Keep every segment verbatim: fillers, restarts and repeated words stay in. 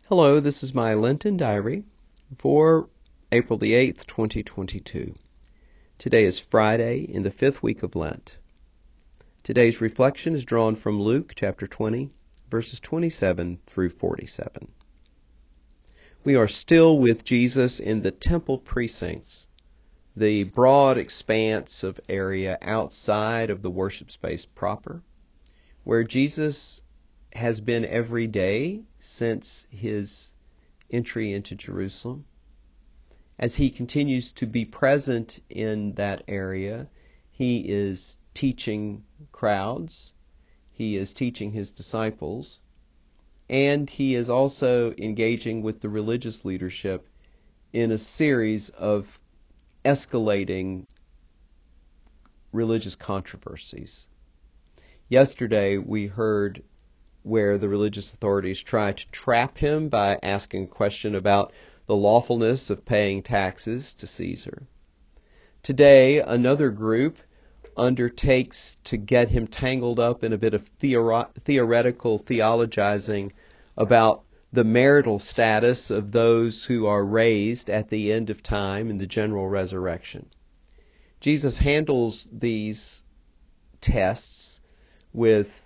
Hello, this is my Lenten Diary for April the eighth, twenty twenty-two. Today is Friday in the fifth week of Lent. Today's reflection is drawn from Luke chapter twenty, verses twenty-seven through forty-seven. We are still with Jesus in the temple precincts, the broad expanse of area outside of the worship space proper, where Jesus has been every day since his entry into Jerusalem. As he continues to be present in that area, he is teaching crowds, he is teaching his disciples, and he is also engaging with the religious leadership in a series of escalating religious controversies. Yesterday we heard where the religious authorities try to trap him by asking a question about the lawfulness of paying taxes to Caesar. Today, another group undertakes to get him tangled up in a bit of theori- theoretical theologizing about the marital status of those who are raised at the end of time in the general resurrection. Jesus handles these tests with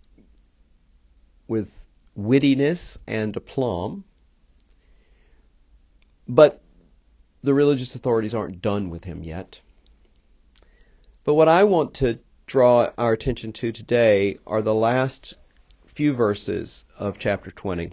with wittiness and aplomb, but the religious authorities aren't done with him yet. But what I want to draw our attention to today are the last few verses of chapter twenty.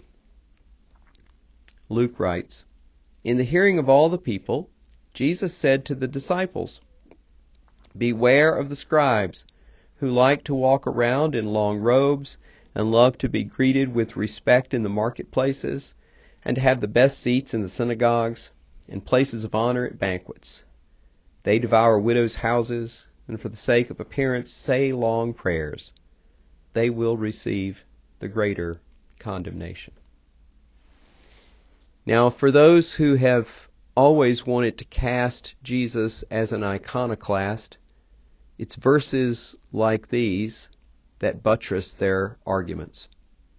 Luke writes, "In the hearing of all the people, Jesus said to the disciples, 'Beware of the scribes, who like to walk around in long robes and love to be greeted with respect in the marketplaces, and to have the best seats in the synagogues and places of honor at banquets. They devour widows' houses, and for the sake of appearance say long prayers. They will receive the greater condemnation.'" Now, for those who have always wanted to cast Jesus as an iconoclast, it's verses like these that buttress their arguments.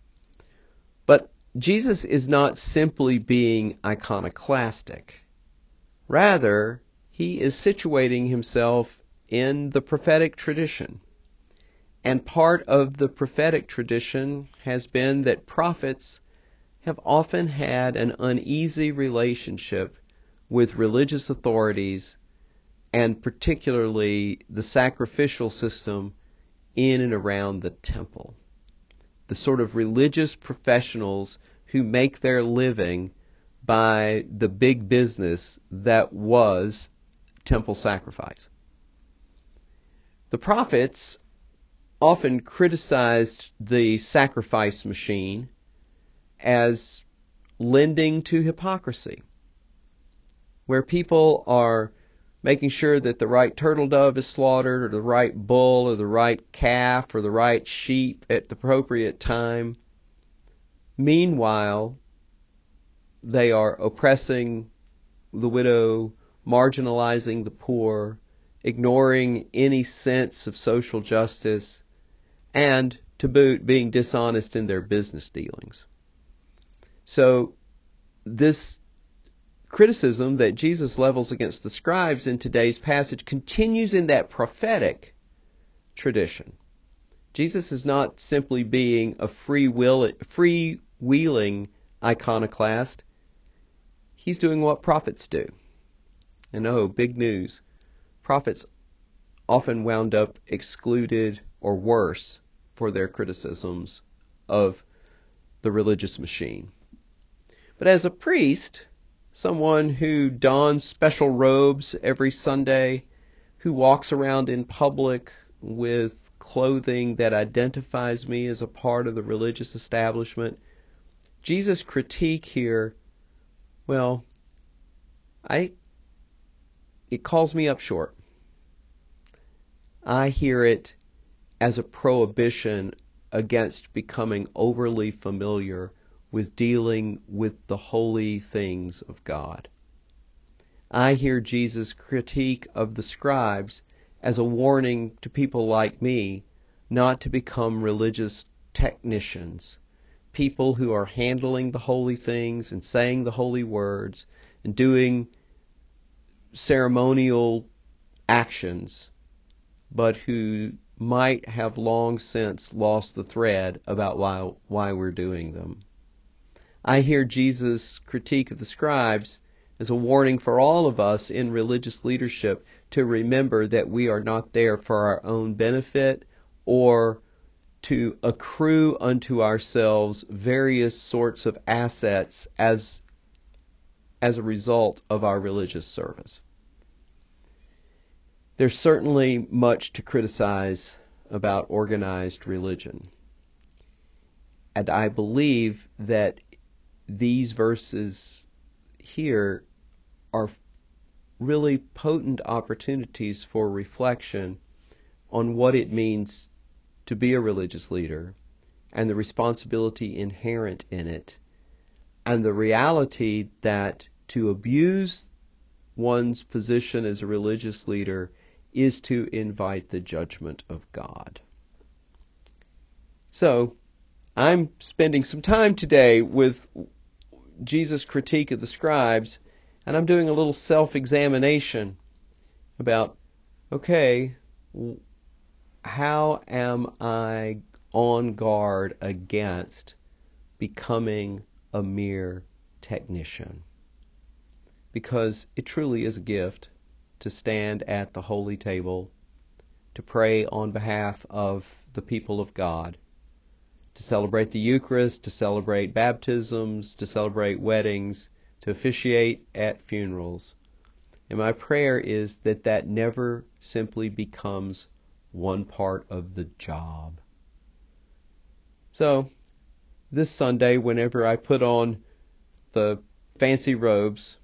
But Jesus is not simply being iconoclastic. Rather, he is situating himself in the prophetic tradition. And part of the prophetic tradition has been that prophets have often had an uneasy relationship with religious authorities, and particularly the sacrificial system in and around the temple. The sort of religious professionals who make their living by the big business that was temple sacrifice. The prophets often criticized the sacrifice machine as lending to hypocrisy, where people are making sure that the right turtle dove is slaughtered, or the right bull, or the right calf, or the right sheep at the appropriate time. Meanwhile, they are oppressing the widow, marginalizing the poor, ignoring any sense of social justice, and, to boot, being dishonest in their business dealings. So, this criticism that Jesus levels against the scribes in today's passage continues in that prophetic tradition. Jesus is not simply being a free will, free-wheeling iconoclast. He's doing what prophets do. And oh, big news. Prophets often wound up excluded or worse for their criticisms of the religious machine. But as a priest, someone who dons special robes every Sunday, who walks around in public with clothing that identifies me as a part of the religious establishment, Jesus' critique here, well, I it calls me up short. I hear it as a prohibition against becoming overly familiar with dealing with the holy things of God. I hear Jesus' critique of the scribes as a warning to people like me not to become religious technicians, people who are handling the holy things and saying the holy words and doing ceremonial actions, but who might have long since lost the thread about why why we're doing them. I hear Jesus' critique of the scribes as a warning for all of us in religious leadership to remember that we are not there for our own benefit or to accrue unto ourselves various sorts of assets as as a result of our religious service. There's certainly much to criticize about organized religion. And I believe that these verses here are really potent opportunities for reflection on what it means to be a religious leader and the responsibility inherent in it, and the reality that to abuse one's position as a religious leader is to invite the judgment of God. So, I'm spending some time today with Jesus' critique of the scribes, and I'm doing a little self-examination about, okay, how am I on guard against becoming a mere technician? Because it truly is a gift to stand at the holy table, to pray on behalf of the people of God, to celebrate the Eucharist, to celebrate baptisms, to celebrate weddings, to officiate at funerals. And my prayer is that that never simply becomes one part of the job. So, this Sunday, whenever I put on the fancy robes,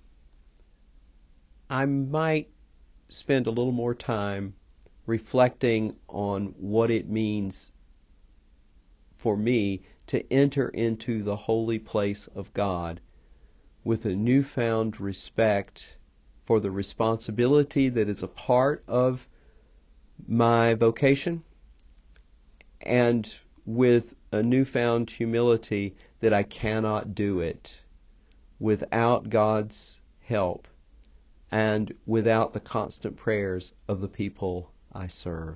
I might spend a little more time reflecting on what it means for me to enter into the holy place of God with a newfound respect for the responsibility that is a part of my vocation, and with a newfound humility that I cannot do it without God's help and without the constant prayers of the people I serve.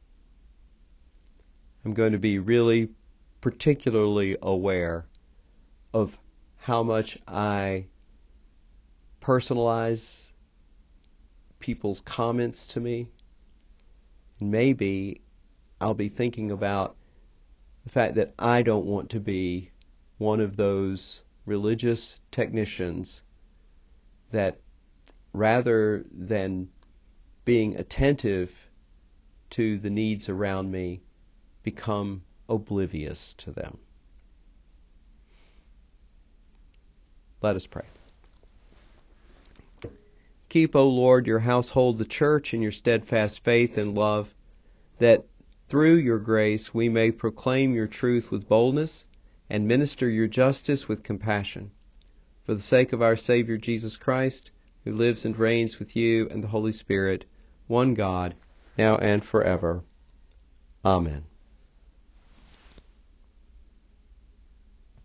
I'm going to be really particularly aware of how much I personalize people's comments to me. Maybe I'll be thinking about the fact that I don't want to be one of those religious technicians that, rather than being attentive to the needs around me, become oblivious to them. Let us pray. Keep, O Lord, your household, the church, in your steadfast faith and love, that through your grace we may proclaim your truth with boldness and minister your justice with compassion. For the sake of our Savior Jesus Christ, who lives and reigns with you and the Holy Spirit, one God, now and forever. Amen.